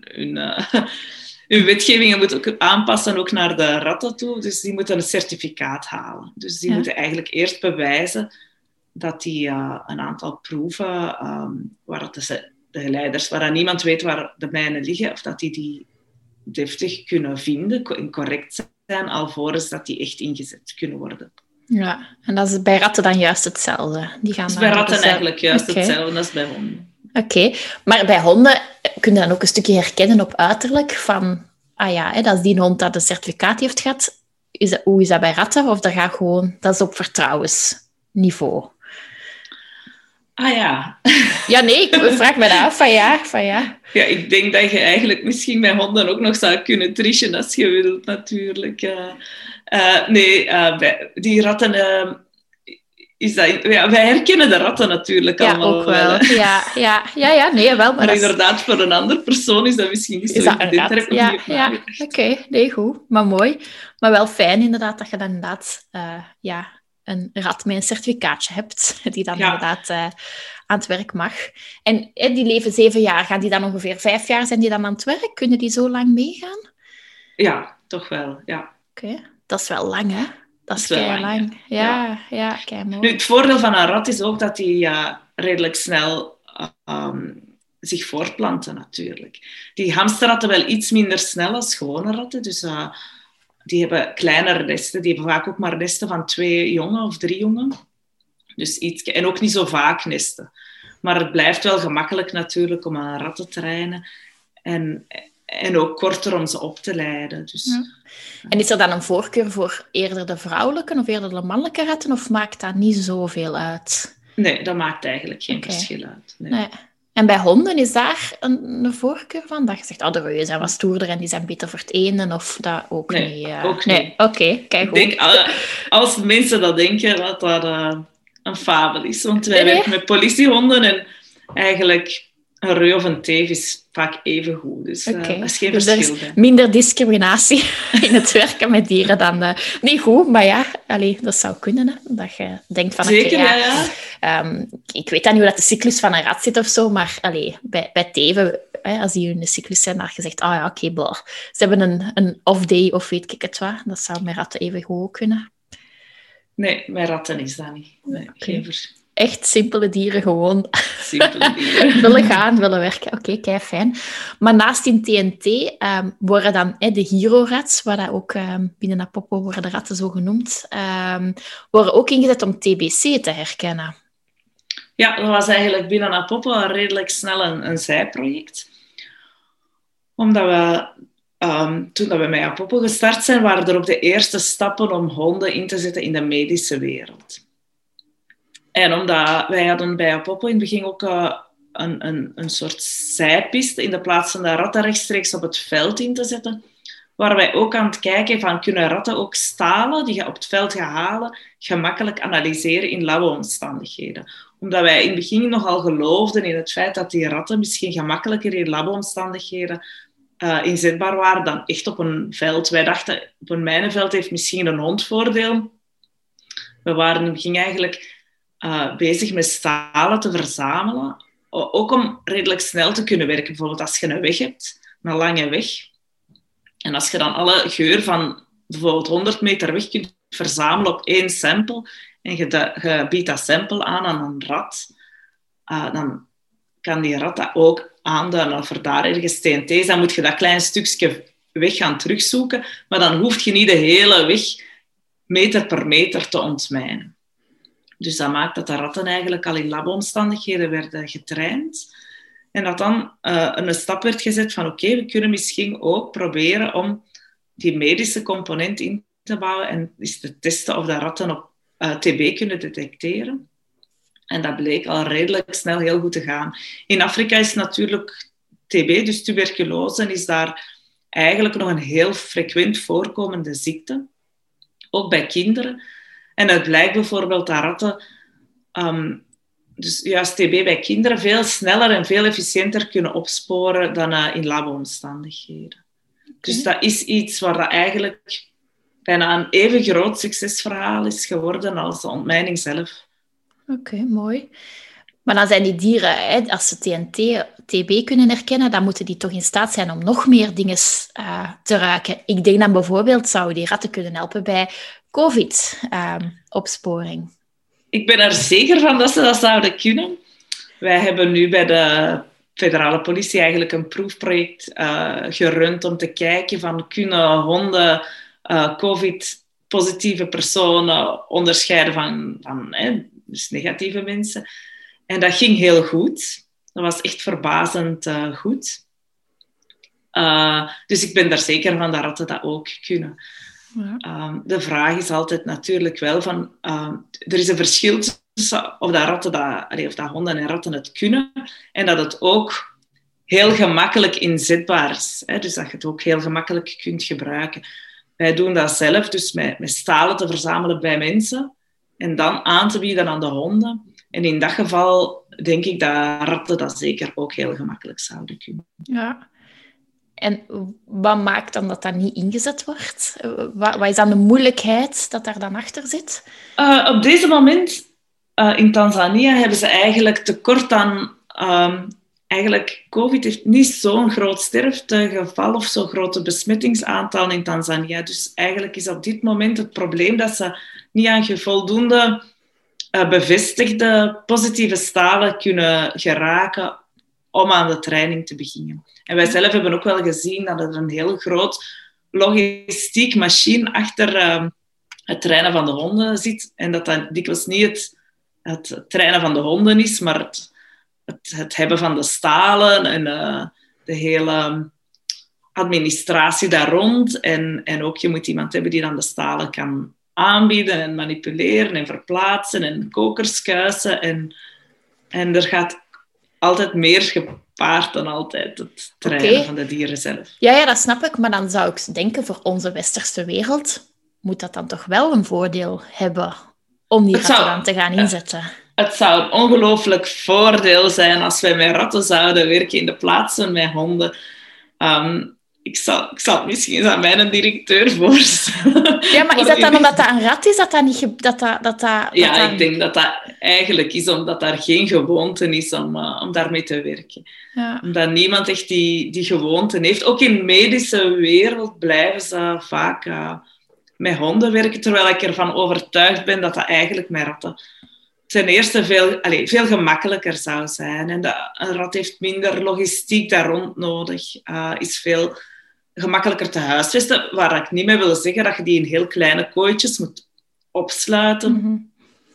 hun wetgevingen moeten ook aanpassen ook naar de ratten toe, dus die moeten een certificaat halen. Dus die moeten eigenlijk eerst bewijzen dat die een aantal proeven waar de geleiders, waar niemand weet waar de mijnen liggen, of dat die deftig kunnen vinden en correct zijn, alvorens dat die echt ingezet kunnen worden. Ja, en dat is bij ratten dan juist hetzelfde. Die gaan Dat is bij ratten eigenlijk juist Oké. hetzelfde als bij honden. Oké, maar bij honden kun je dan ook een stukje herkennen op uiterlijk van, ah ja, hè, dat is die hond dat een certificaat heeft gehad. Hoe is dat bij ratten? Of dat is op vertrouwensniveau? Ah ja. Ja, nee, ik vraag me dat af. Van ja. Ja, ik denk dat je eigenlijk misschien bij honden ook nog zou kunnen trichen als je wilt, natuurlijk. Die ratten... wij herkennen de ratten natuurlijk Ja, allemaal ook wel. Ja, nee, wel. Maar inderdaad, voor een andere persoon is dat misschien niet zo is dat een evident. rat? Daar heb ik niet Ja. op nagedacht. Oké, nee, goed. Maar mooi. Maar wel fijn inderdaad dat je dan inderdaad een rat met een certificaatje hebt, die dan inderdaad aan het werk mag. En die leven 7 jaar. Gaan die dan ongeveer 5 jaar zijn die dan aan het werk? Kunnen die zo lang meegaan? Ja, toch wel, ja. Oké. Dat is wel lang, hè? Dat is wel kei lang. Ja, kei mooi. Nu, het voordeel van een rat is ook dat die redelijk snel zich voortplanten, natuurlijk. Die hamsterratten wel iets minder snel als gewone ratten. Dus die hebben kleinere nesten. Die hebben vaak ook maar nesten van 2 jongen of 3 jongen. Dus en ook niet zo vaak nesten. Maar het blijft wel gemakkelijk natuurlijk om een rat te trainen. En ook korter om ze op te leiden. Dus, ja. En is er dan een voorkeur voor eerder de vrouwelijke of eerder de mannelijke ratten? Of maakt dat niet zoveel uit? Nee, dat maakt eigenlijk geen verschil uit. Nee. En bij honden is daar een voorkeur van? Dat je zegt, de reuzen zijn wat stoerder en die zijn beter voor het ene, of dat ook niet? Ook niet. Nee, oké, kijk goed. Ik denk, als mensen dat denken, dat dat een fabel is. Want wij werken met politiehonden en eigenlijk een reu of een teef is vaak even goed. Dus dat is geen verschil. Er is minder discriminatie in het werken met dieren dan... niet goed, maar ja, dat zou kunnen. Hè, dat je denkt van... Zeker, ja. Ik weet dan niet hoe dat de cyclus van een rat zit of zo, maar bij teven, als die in de cyclus zijn, dan je zegt, ze hebben een off-day of weet ik het wat. Dat zou met ratten even goed kunnen. Nee, bij ratten is dat niet. Nee, geen verschil. Echt simpele dieren gewoon. Simpele dieren. willen gaan, willen werken. Oké, kei fijn. Maar naast in TNT worden dan de Hero-rats, waar dat ook binnen Apopo worden de ratten zo genoemd, worden ook ingezet om TBC te herkennen. Ja, dat was eigenlijk binnen Apopo redelijk snel een zijproject. Omdat we... toen we met Apopo gestart zijn, waren er ook de eerste stappen om honden in te zetten in de medische wereld. En omdat wij hadden bij Apopo in het begin ook een soort zijpiste in de plaats van de ratten rechtstreeks op het veld in te zetten, waren wij ook aan het kijken van kunnen ratten ook stalen die je op het veld gaat halen gemakkelijk analyseren in labo-omstandigheden. Omdat wij in het begin nogal geloofden in het feit dat die ratten misschien gemakkelijker in labo-omstandigheden inzetbaar waren dan echt op een veld. Wij dachten, op een mijnenveld heeft misschien een hond voordeel. We waren in het begin eigenlijk bezig met stalen te verzamelen. Ook om redelijk snel te kunnen werken. Bijvoorbeeld als je een weg hebt, een lange weg. En als je dan alle geur van bijvoorbeeld 100 meter weg kunt verzamelen op 1 sample en je biedt dat sample aan een rat, dan kan die rat dat ook aanduiden of er daar ergens TNT is. Dan moet je dat klein stukje weg gaan terugzoeken, maar dan hoef je niet de hele weg meter per meter te ontmijnen. Dus dat maakt dat de ratten eigenlijk al in labomstandigheden werden getraind. En dat dan een stap werd gezet van oké, we kunnen misschien ook proberen om die medische component in te bouwen en eens te testen of de ratten op TB kunnen detecteren. En dat bleek al redelijk snel heel goed te gaan. In Afrika is natuurlijk TB, dus tuberculose, is daar eigenlijk nog een heel frequent voorkomende ziekte. Ook bij kinderen. En het blijkt bijvoorbeeld dat ratten, dus juist TB bij kinderen, veel sneller en veel efficiënter kunnen opsporen dan in labo-omstandigheden. Okay. Dus dat is iets waar dat eigenlijk bijna een even groot succesverhaal is geworden als de ontmijning zelf. Oké, mooi. Maar dan zijn die dieren, als ze TB kunnen herkennen, dan moeten die toch in staat zijn om nog meer dingen te ruiken. Ik denk dan bijvoorbeeld, zouden die ratten kunnen helpen bij COVID-opsporing? Ik ben er zeker van dat ze dat zouden kunnen. Wij hebben nu bij de federale politie eigenlijk een proefproject gerund om te kijken van kunnen honden COVID positieve personen onderscheiden van dus negatieve mensen. En dat ging heel goed. Dat was echt verbazend goed. Dus ik ben daar zeker van dat ratten dat ook kunnen. Ja. De vraag is altijd natuurlijk wel van... er is een verschil tussen of dat honden en ratten het kunnen en dat het ook heel gemakkelijk inzetbaar is. Hè? Dus dat je het ook heel gemakkelijk kunt gebruiken. Wij doen dat zelf, dus met stalen te verzamelen bij mensen en dan aan te bieden aan de honden. En in dat geval denk ik dat ratten dat zeker ook heel gemakkelijk zouden kunnen. Ja. En wat maakt dan dat dat niet ingezet wordt? Wat is dan de moeilijkheid dat daar dan achter zit? Op deze moment in Tanzania hebben ze eigenlijk tekort aan... Eigenlijk, COVID heeft niet zo'n groot sterftegeval of zo'n grote besmettingsaantal in Tanzania. Dus eigenlijk is op dit moment het probleem dat ze niet aan voldoende bevestigde positieve stalen kunnen geraken om aan de training te beginnen. En wij zelf hebben ook wel gezien dat er een heel groot logistiek machine achter het trainen van de honden zit. En dat dikwijls niet het trainen van de honden is, maar het hebben van de stalen en de hele administratie daar rond. En ook je moet iemand hebben die dan de stalen kan aanbieden en manipuleren en verplaatsen en kokers kuisen. En er gaat altijd meer gepaard dan altijd het trainen van de dieren zelf. Ja, dat snap ik. Maar dan zou ik denken, voor onze westerse wereld moet dat dan toch wel een voordeel hebben om die ratten dan te gaan inzetten. Het zou een ongelooflijk voordeel zijn als wij met ratten zouden werken in de plaatsen met honden. Ik zal het misschien eens aan mijn directeur voorstellen. Ja, maar is dat dan omdat dat een rat is? Ik denk dat dat eigenlijk is omdat daar geen gewoonte is om daarmee te werken. Ja. Omdat niemand echt die gewoonte heeft. Ook in de medische wereld blijven ze vaak met honden werken, terwijl ik ervan overtuigd ben dat dat eigenlijk met ratten ten eerste veel gemakkelijker zou zijn. En een rat heeft minder logistiek daar rond nodig, is veel gemakkelijker te huisvesten, waar ik niet mee wil zeggen dat je die in heel kleine kooitjes moet opsluiten. Mm-hmm.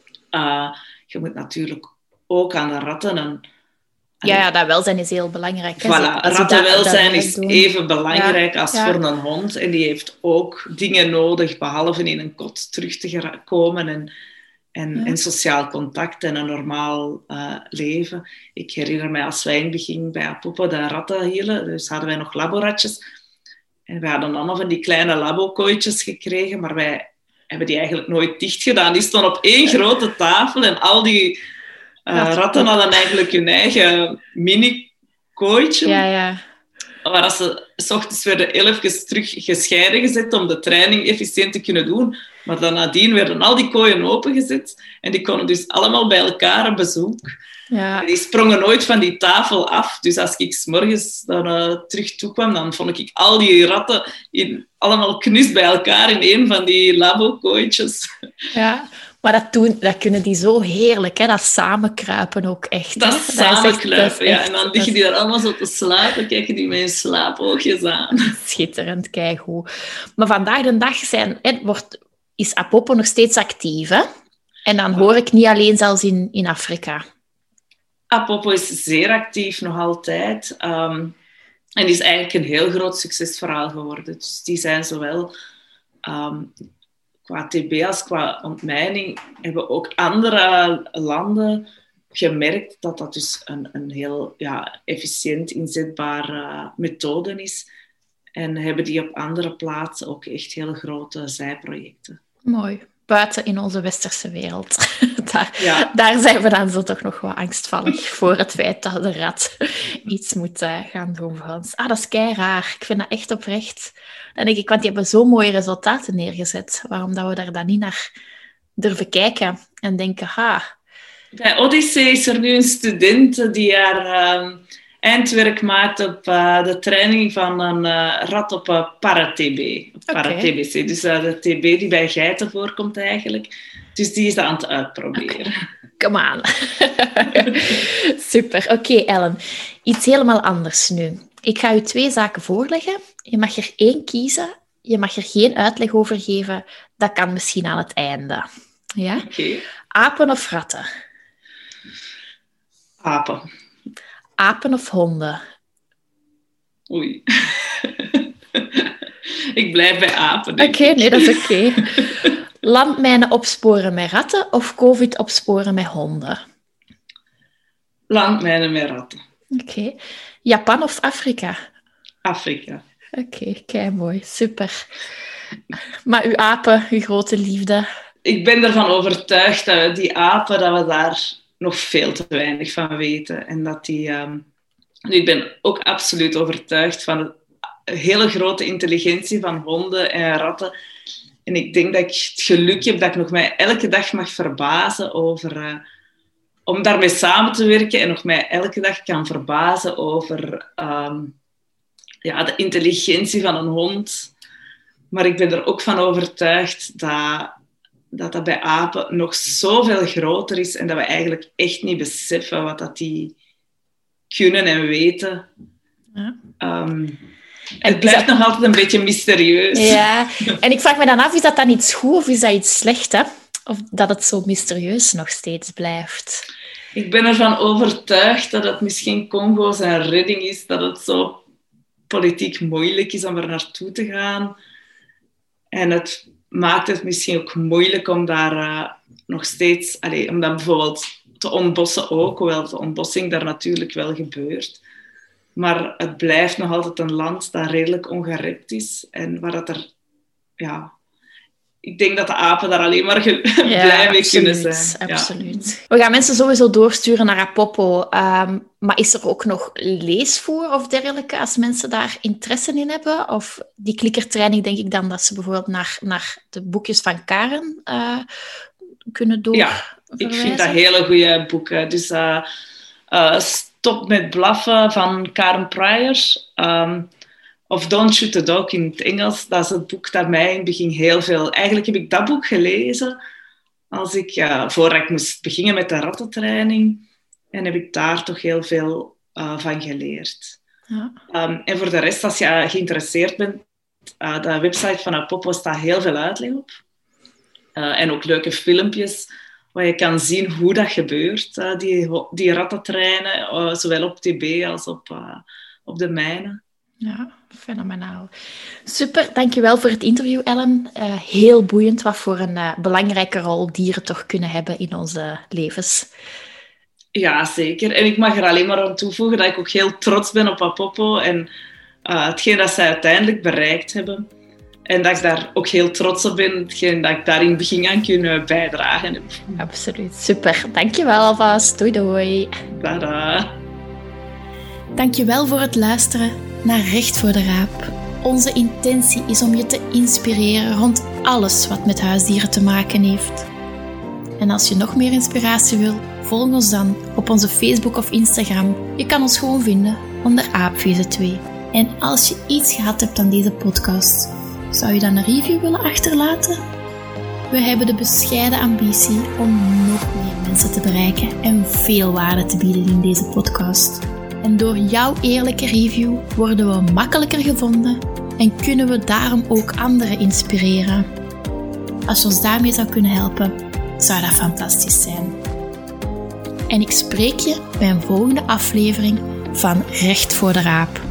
Je moet natuurlijk ook aan de ratten... Ja, dat welzijn is heel belangrijk. Voilà, rattenwelzijn is even belangrijk als voor een hond. En die heeft ook dingen nodig, behalve in een kot terug te komen en sociaal contact en een normaal leven. Ik herinner mij als wij in het begin bij Apopo de ratten hielden, dus hadden wij nog laboratjes. En wij hadden allemaal van die kleine labokooitjes gekregen, maar wij hebben die eigenlijk nooit dicht gedaan. Die stonden op één grote tafel en al die ratten hadden eigenlijk hun eigen mini-kooitje. Ja. Waar ze 's ochtends werden even terug gescheiden gezet om de training efficiënt te kunnen doen. Maar dan nadien werden al die kooien opengezet en die konden dus allemaal bij elkaar op bezoek. Ja. En die sprongen nooit van die tafel af. Dus als ik 's morgens dan terug toekwam, dan vond ik al die ratten allemaal knus bij elkaar in een van die labokooitjes. Ja, maar dat kunnen die zo heerlijk, hè? Dat samenkruipen ook echt. Dat samenkruipen, ja. En dan liggen die daar allemaal zo te slapen, kijken die met hun slaapoogjes aan. Schitterend, keigoed. Maar vandaag de dag is Apopo nog steeds actief, hè? En dan hoor ik niet alleen zelfs in Afrika. Apopo is zeer actief nog altijd. En is eigenlijk een heel groot succesverhaal geworden. Dus die zijn zowel qua TB als qua ontmijning hebben ook andere landen gemerkt dat dat dus een heel efficiënt inzetbare methode is. En hebben die op andere plaatsen ook echt hele grote zijprojecten. Mooi. Buiten in onze westerse wereld. Daar zijn we dan zo toch nog wat angstvallig voor het feit dat de rat iets moet gaan doen voor ons. Dat is kei raar. Ik vind dat echt oprecht. Dan denk ik, want die hebben zo mooie resultaten neergezet. Waarom dat we daar dan niet naar durven kijken en denken, Bij Odyssee is er nu een student die haar eindwerk maakt op de training van een rat op para-TB. Para-TBC, dus de TB die bij geiten voorkomt eigenlijk. Dus die is aan het uitproberen. Come on. Super. Oké, Ellen. Iets helemaal anders nu. Ik ga je 2 zaken voorleggen. Je mag er 1 kiezen. je mag er geen uitleg over geven. Dat kan misschien aan het einde. Ja? Oké. Apen of ratten? Apen. Apen of honden? Oei. Ik blijf bij apen. Oké, nee, dat is oké. Landmijnen opsporen met ratten of COVID opsporen met honden? Landmijnen met ratten. Oké. Japan of Afrika? Afrika. Oké, kei mooi. Super. Maar uw apen, uw grote liefde? Ik ben ervan overtuigd dat die apen, dat we daar nog veel te weinig van weten. En dat die... ik ben ook absoluut overtuigd van de hele grote intelligentie van honden en ratten. En ik denk dat ik het geluk heb dat ik nog mij elke dag mag verbazen over... om daarmee samen te werken en nog mij elke dag kan verbazen over de intelligentie van een hond. Maar ik ben er ook van overtuigd dat bij apen nog zoveel groter is en dat we eigenlijk echt niet beseffen wat dat die kunnen en weten. Ja. Het blijft nog altijd een beetje mysterieus. Ja, en ik vraag me dan af, is dat dan iets goed of is dat iets slecht, hè? Of dat het zo mysterieus nog steeds blijft? Ik ben ervan overtuigd dat het misschien Congo zijn redding is, dat het zo politiek moeilijk is om er naartoe te gaan. En het maakt het misschien ook moeilijk om daar nog steeds... om dat bijvoorbeeld te ontbossen ook, hoewel de ontbossing daar natuurlijk wel gebeurt. Maar het blijft nog altijd een land dat redelijk ongerept is. En waar dat er... Ja, ik denk dat de apen daar alleen maar blij mee kunnen zijn. Absoluut. Ja. We gaan mensen sowieso doorsturen naar Apopo. Maar is er ook nog leesvoer of dergelijke als mensen daar interesse in hebben? Of die klikkertraining, denk ik dan dat ze bijvoorbeeld naar de boekjes van Karen kunnen doorverwijzen? Ja, ik vind dat hele goede boeken. Dus Stop met blaffen van Karen Pryor. Of Don't Shoot the Dog in het Engels. Dat is het boek dat mij in het begin heel veel... Eigenlijk heb ik dat boek gelezen voordat ik moest beginnen met de rattentraining. En heb ik daar toch heel veel van geleerd. Ja. En voor de rest, als je geïnteresseerd bent, de website van Apopo staat heel veel uitleg op. En ook leuke filmpjes waar je kan zien hoe dat gebeurt. Die rattentrainen, zowel op TB als op de mijnen. Ja, fenomenaal. Super, dankjewel voor het interview, Ellen. Heel boeiend wat voor een belangrijke rol dieren toch kunnen hebben in onze levens. Ja, zeker. En ik mag er alleen maar aan toevoegen dat ik ook heel trots ben op Apopo en hetgeen dat zij uiteindelijk bereikt hebben. En dat ik daar ook heel trots op ben, hetgeen dat ik daar in het begin aan kunnen bijdragen heb. Absoluut, super. Dankjewel alvast. Doei doei. Tada. Dankjewel voor het luisteren naar Recht voor de Raap. Onze intentie is om je te inspireren rond alles wat met huisdieren te maken heeft. En als je nog meer inspiratie wil, volg ons dan op onze Facebook of Instagram. Je kan ons gewoon vinden onder Aapvieze2. En als je iets gehad hebt aan deze podcast, zou je dan een review willen achterlaten? We hebben de bescheiden ambitie om nog meer mensen te bereiken en veel waarde te bieden in deze podcast. En door jouw eerlijke review worden we makkelijker gevonden en kunnen we daarom ook anderen inspireren. Als je ons daarmee zou kunnen helpen, zou dat fantastisch zijn. En ik spreek je bij een volgende aflevering van Recht voor de Raap.